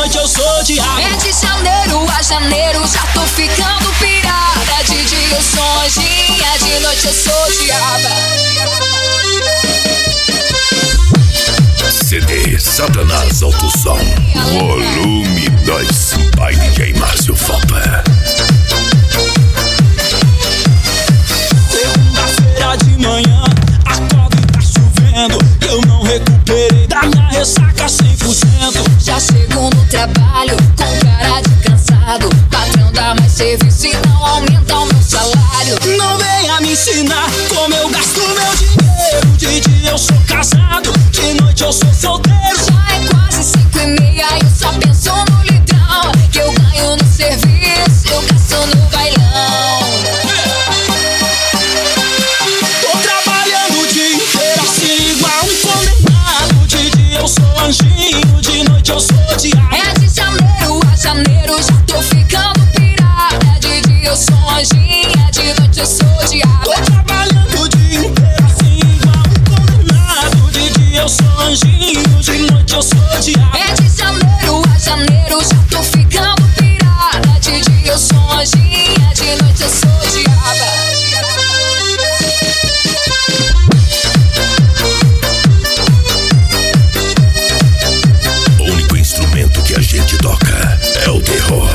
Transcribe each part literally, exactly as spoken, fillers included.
noite eu sou diabo. É de janeiro a janeiro, já tô ficando pirada. De dia eu sou anjinha, de noite eu sou diaba. C D Satanás Alto Som, volume dois, by D J Márcio Fopa. Segunda-feira de manhã, acordo e tá chovendo. Eu não recuperei da minha ressaca cem por cento. Já chego no trabalho com cara de cansado. Patrão dá mais serviço e não aumenta o meu salário. Não venha me ensinar como eu gasto meu dinheiro. De dia eu sou casado, de noite eu sou solteiro. Já é quase cinco e meia e eu só penso no litrão que eu ganho no serviço, eu gasto no bailão. Tô trabalhando o dia inteiro assim igual um condenado. De dia eu sou anjinho, de noite eu sou diabo. É de janeiro a janeiro, já tô ficando pirada. De dia eu sou anjinha, de noite eu sou diabo. Tô trabalhando o dia inteiro assim igual um condenado. De dia eu sou anjinho, de noite eu sou diabo. É de janeiro a janeiro, já tô ficando pirada. De dia eu sou anjinha, de noite eu sou diaba. O único instrumento que a gente toca é o terror.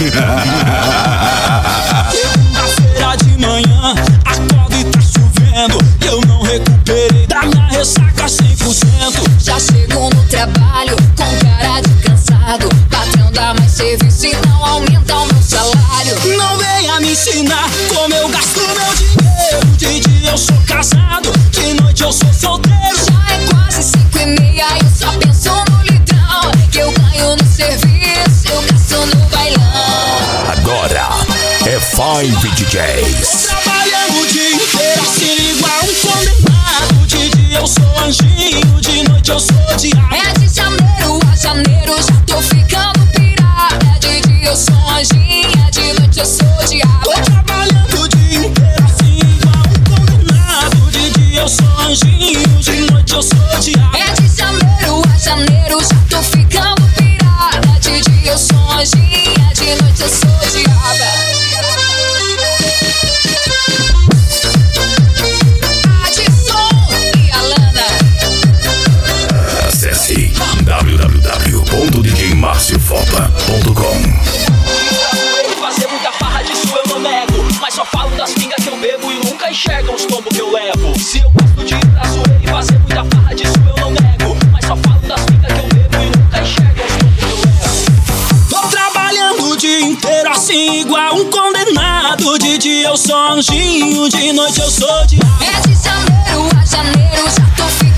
Segunda-feira de manhã, acordo e tá chovendo. Eu não recuperei da minha ressaca cem por cento. Já chego no trabalho com cara de cansado. Patrão dá mais serviço e não aumenta o meu salário. Não venha me ensinar como eu gasto meu dinheiro. De dia eu sou casado, de noite eu sou solteiro. Já é quase cinco e meia e eu só penso no litrão que eu ganho no serviço, eu gasto no bailão. Agora é Five D Js. Tô trabalhando o dia inteiro assim igual um condenado. De dia eu sou anjinho, de noite eu sou diabo. É de janeiro a janeiro, já tô ficando pirada. De dia eu sou anjinha, de noite eu sou diabo. Tô trabalhando o dia inteiro assim igual um condenado. De dia eu sou anjinho, de noite eu sou diabo. É de janeiro a janeiro, já tô ficando pirada. De dia eu sou anjinha, de noite eu sou diaba. Adson e Alana. Acesse w w w ponto d j marcio fopa ponto com. Fazer muita farra disso eu não nego, mas só falo das pingas que eu bebo e nunca enxergam os tombos que eu levo. Se eu gosto de ir pra zoeira e fazer muita farra disso eu não nego, mas só falo das pingas que eu bebo e nunca enxergam os tombos que eu levo. Tô trabalhando o dia inteiro assim igual um condenado. De dia eu sou anjinho, de noite eu sou diabo. É de janeiro a janeiro, já tô ficando